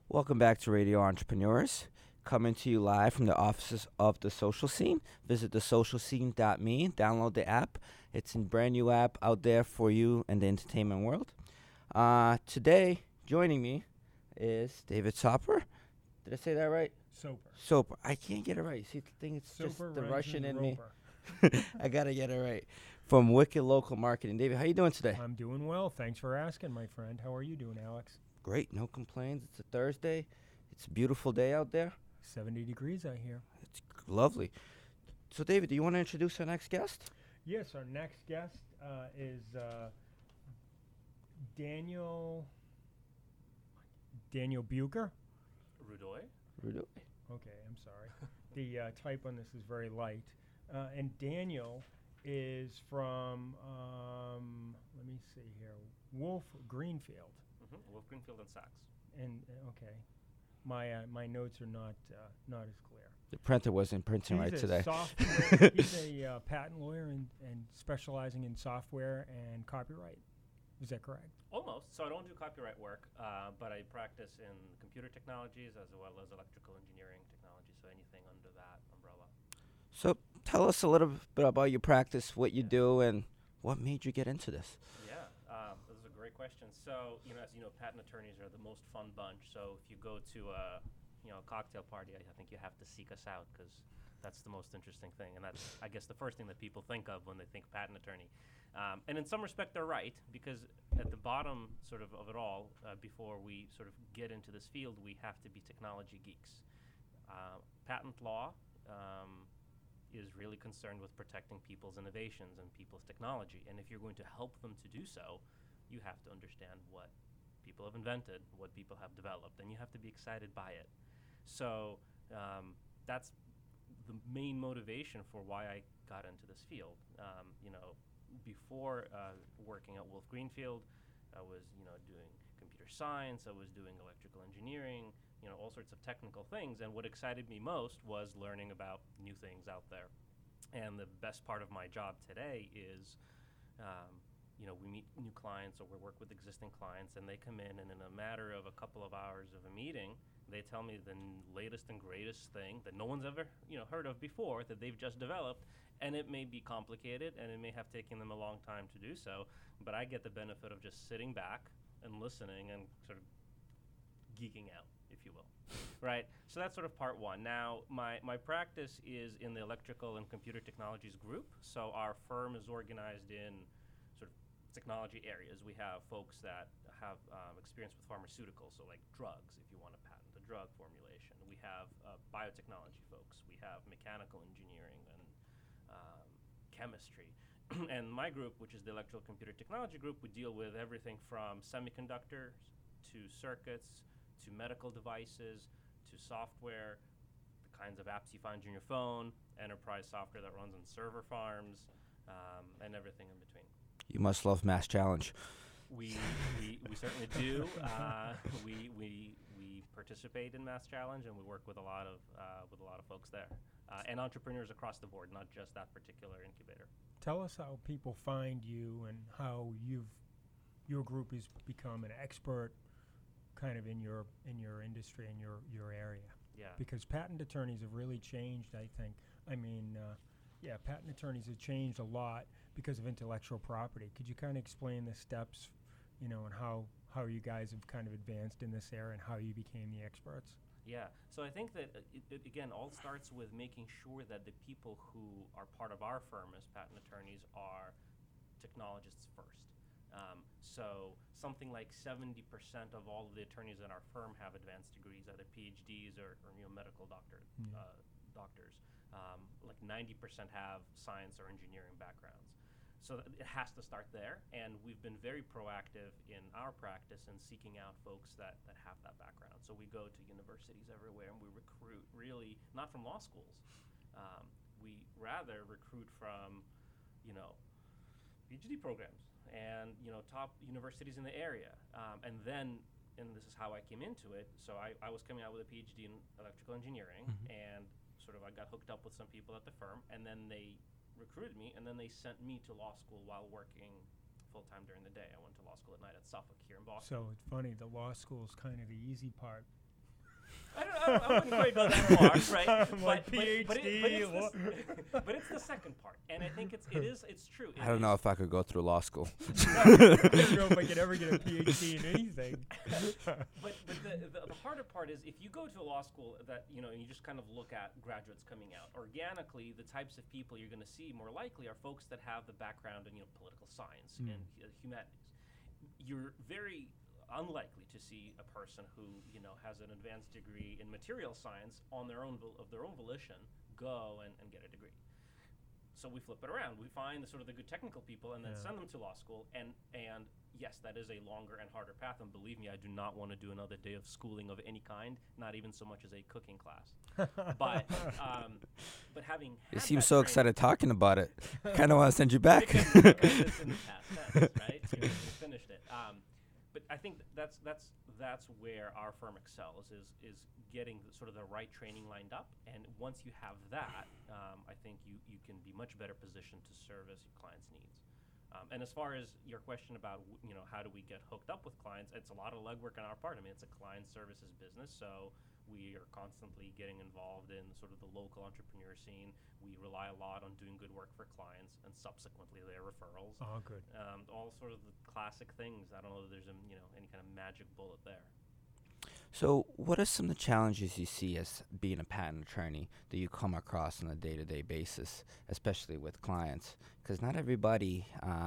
Welcome back to Radio Entrepreneurs, coming to you live from the offices of The Social Scene. Visit thesocialscene.me, download the app. It's a brand new app out there for you in the entertainment world. Today, joining me is David Soper. Did I say that right? Soper. I can't get it right. See, the thing is just Soper, the Renz, Russian and in me. Roper. I got to get it right. From Wicked Local Marketing. David, how you doing today? I'm doing well. Thanks for asking, my friend. How are you doing, Alex? Great, no complaints. It's a Thursday. It's a beautiful day out there. 70 degrees, I hear. It's lovely. So, David, do you want to introduce our next guest? Yes, our next guest is Daniel Bucher. Rudoy? Okay, I'm sorry. The type on this is very light. And Daniel is from, let me see here, Wolf Greenfield. Wolf Greenfield and Sachs. And okay, my notes are not as clear. The printer wasn't printing right today. He's a patent lawyer and specializing in software and copyright. Is that correct? Almost. So I don't do copyright work, but I practice in computer technologies as well as electrical engineering technology, so anything under that umbrella. So tell us a little bit about your practice, what you do, and what made you get into this. Yeah, this is a great question. So, as you know, patent attorneys are the most fun bunch. So if you go to a cocktail party, I think you have to seek us out because that's the most interesting thing. And that's, I guess, the first thing that people think of when they think patent attorney. And in some respect, they're right, because at the bottom sort of it all, before we sort of get into this field, we have to be technology geeks. Patent law is really concerned with protecting people's innovations and people's technology. And if you're going to help them to do so, you have to understand what people have invented, what people have developed, and you have to be excited by it. So that's the main motivation for why I got into this field. Before working at Wolf Greenfield, I was doing computer science, I was doing electrical engineering, all sorts of technical things. And what excited me most was learning about new things out there. And the best part of my job today is, we meet new clients or we work with existing clients, and they come in, and in a matter of a couple of hours of a meeting, they tell me the latest and greatest thing that no one's ever heard of before that they've just developed. And it may be complicated, and it may have taken them a long time to do so, but I get the benefit of just sitting back and listening and sort of geeking out, if you will. Right? So that's sort of part one. Now, my practice is in the electrical and computer technologies group. So our firm is organized in sort of technology areas. We have folks that have experience with pharmaceuticals, so like drugs, if you want to patent a drug formulation. We have biotechnology folks. We have mechanical engineering and chemistry. And my group, which is the electrical computer technology group, we deal with everything from semiconductors to circuits to medical devices to software, the kinds of apps you find on your phone, enterprise software that runs on server farms, and everything in between. You must love Mass Challenge. We certainly do. We participate in Mass Challenge, and we work with a lot of folks there, and entrepreneurs across the board, not just that particular incubator. Tell us how people find you and how your group has become an expert, kind of in your industry and your area. Yeah. Because patent attorneys have really changed, I think. I mean, patent attorneys have changed a lot because of intellectual property. Could you kind of explain the steps, and how you guys have kind of advanced in this area and how you became the experts? Yeah, so I think that, it again, all starts with making sure that the people who are part of our firm as patent attorneys are technologists first. So something like 70% of all of the attorneys in our firm have advanced degrees, either PhDs or medical doctors. Like 90% have science or engineering backgrounds. So it has to start there, and we've been very proactive in our practice in seeking out folks that have that background. So we go to universities everywhere, and we recruit really not from law schools. We rather recruit from, PhD programs and top universities in the area. And this is how I came into it. So I was coming out with a PhD in electrical engineering, and sort of I got hooked up with some people at the firm, and then they recruited me, and then they sent me to law school while working full-time during the day. I went to law school at night at Suffolk here in Boston. So it's funny, the law school is kind of the easy part I wouldn't quite go that far, right? My but PhD. but it's the second part, and I think it's true. I don't know if I could go through law school. I don't know if I could ever get a PhD in anything. But the harder part is if you go to a law school that, you know, and you just kind of look at graduates coming out, organically, the types of people you're going to see more likely are folks that have the background in, you know, political science and humanities. You're very unlikely to see a person who, you know, has an advanced degree in material science on their own of their own volition go and get a degree. So we flip it around. We find the sort of the good technical people and then send them to law school. And yes, that is a longer and harder path. And believe me, I do not want to do another day of schooling of any kind, not even so much as a cooking class. But having had You seem that so training- excited talking about it. Kind of want to send you back. because it's in the past tense, right? We finished it. But I think that's where our firm excels is getting the right training lined up. And once you have that, I think you can be much better positioned to service your clients' needs. And as far as your question about you know, how do we get hooked up with clients, it's a lot of legwork on our part. I mean, it's a client services business, so we are constantly getting involved in sort of the local entrepreneur scene. We rely a lot on doing good work for clients and subsequently their referrals. Oh, good. All sort of the classic things. I don't know that there's any kind of magic bullet there. So, what are some of the challenges you see as being a patent attorney that you come across on a day-to-day basis, especially with clients? Because not everybody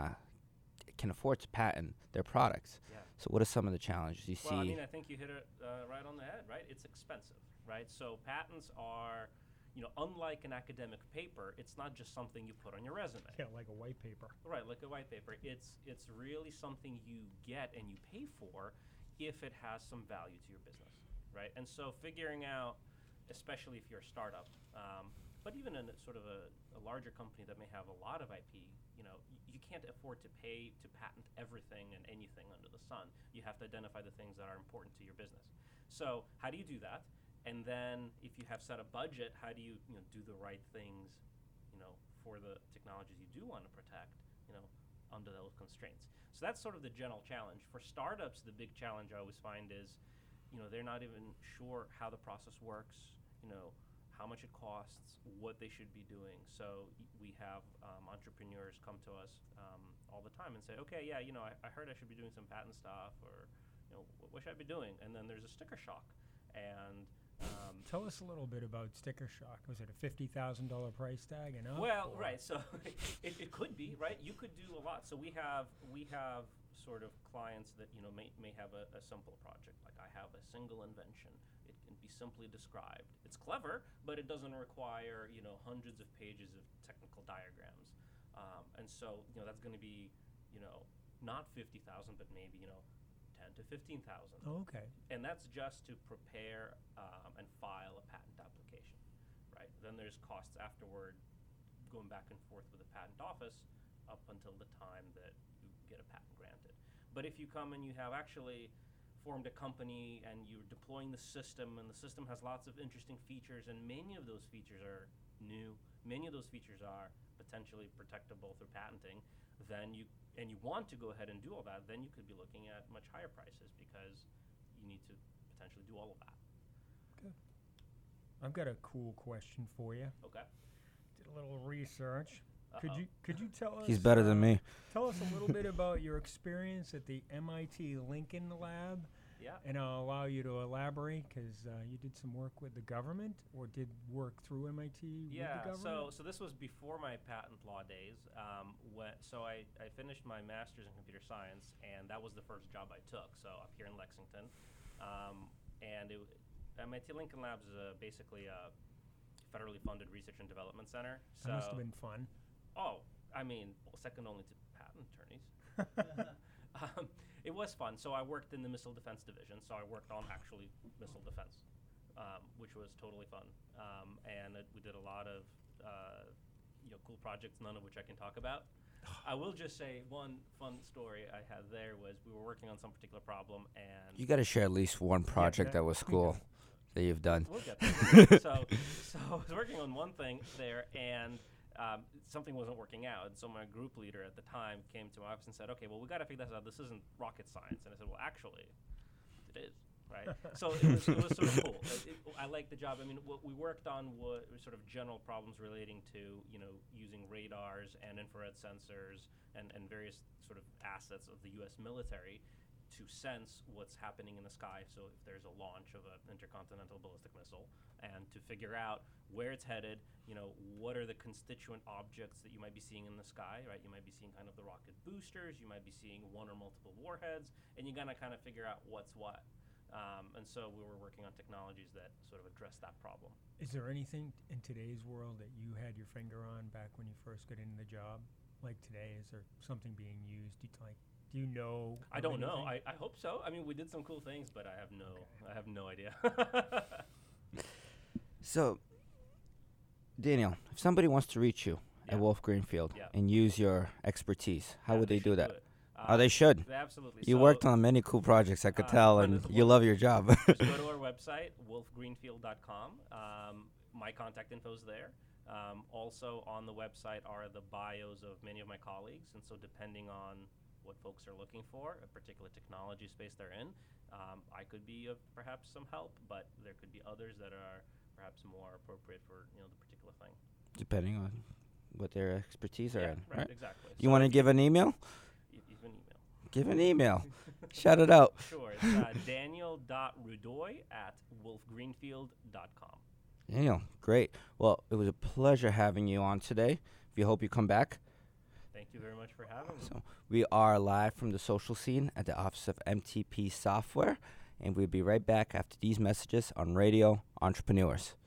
can afford to patent their products. Yeah. So, what are some of the challenges you see? Well, I mean, I think you hit it right on the head, right? It's expensive, right? So patents are, unlike an academic paper, it's not just something you put on your resume. Yeah, like a white paper. Right, like a white paper. It's really something you get and you pay for if it has some value to your business, right? And so figuring out, especially if you're a startup, but even in a larger company that may have a lot of IP, you can't afford to pay to patent everything and anything under the sun. You have to identify the things that are important to your business. So how do you do that? And then if you have set a budget, how do you, do the right things, for the technologies you do want to protect, under those constraints. So that's sort of the general challenge. For startups, the big challenge I always find is, they're not even sure how the process works, how much it costs, what they should be doing. So we have entrepreneurs come to us all the time and say, okay, yeah, I heard I should be doing some patent stuff, or, what should I be doing? And then there's a sticker shock. And tell us a little bit about sticker shock. Was it a $50,000 price tag and up? Well, right. So it could be, right. You could do a lot. So we have sort of clients that may have a simple project. Like I have a single invention. It can be simply described. It's clever, but it doesn't require hundreds of pages of technical diagrams. And so that's going to be not 50,000, but maybe 10 to 15,000. Oh, okay. And that's just to prepare and file a patent application, right? Then there's costs afterward, going back and forth with the patent office up until the time that you get a patent granted. But if you come and you have actually formed a company and you're deploying the system, and the system has lots of interesting features, and many of those features are new, many of those features are potentially protectable through patenting, then you want to go ahead and do all that, then you could be looking at much higher prices because you need to potentially do all of that. Good. I've got a cool question for you. Okay. Did a little research. Uh-oh. Could you tell us? He's better than me. Tell us a little bit about your experience at the MIT Lincoln Lab. Yeah. And I'll allow you to elaborate because you did some work with the government, or did work through MIT with the government? So this was before my patent law days. So I finished my master's in computer science, and that was the first job I took. So up here in Lexington, and MIT Lincoln Labs is basically a federally funded research and development center. So That must have been fun. Oh, I mean, second only to patent attorneys. It was fun. So I worked in the Missile Defense Division. So I worked on actually missile defense, which was totally fun. And we did a lot of cool projects, none of which I can talk about. I will just say one fun story I had there was we were working on some particular problem, and You got to share at least one project that was cool that you've done. we'll get there. So I was working on one thing there, and something wasn't working out. And so my group leader at the time came to my office and said, okay, well, we got to figure this out. This isn't rocket science. And I said, well, actually, it is. right? So it was sort of cool. I liked the job. I mean, what we worked on was sort of general problems relating to, using radars and infrared sensors and various sort of assets of the U.S. military to sense what's happening in the sky. So if there's a launch of an intercontinental ballistic missile, and to figure out where it's headed, what are the constituent objects that you might be seeing in the sky, right? You might be seeing kind of the rocket boosters, you might be seeing one or multiple warheads, and you gotta kind of figure out what's what. And so we were working on technologies that sort of address that problem. Is there anything in today's world that you had your finger on back when you first got into the job? Like today, is there something being used? Do you know? I don't know. I hope so. I mean, we did some cool things, but I have no idea. So, Daniel, if somebody wants to reach you Yeah. at Wolf Greenfield Yeah. and use your expertise, how Yeah, would they do should that? it. They should. Absolutely. You So worked on many cool projects, I could tell, well, and there's you one- love your job. Just go to our website, wolfgreenfield.com. My contact info is there. Also on the website are the bios of many of my colleagues, and so depending on what folks are looking for, a particular technology space they're in, I could be of perhaps some help, but there could be others that are perhaps more appropriate for the particular thing. Depending on what their expertise are Yeah, in, right, right? exactly. You want to give an email? Even email. Give an email. Shout it out. Sure. It's daniel.rudoy@wolfgreenfield.com. Daniel, great. Well, it was a pleasure having you on today. We hope you come back. Thank you very much for having me. So we are live from the social scene at the office of MTP Software, and we'll be right back after these messages on Radio Entrepreneurs.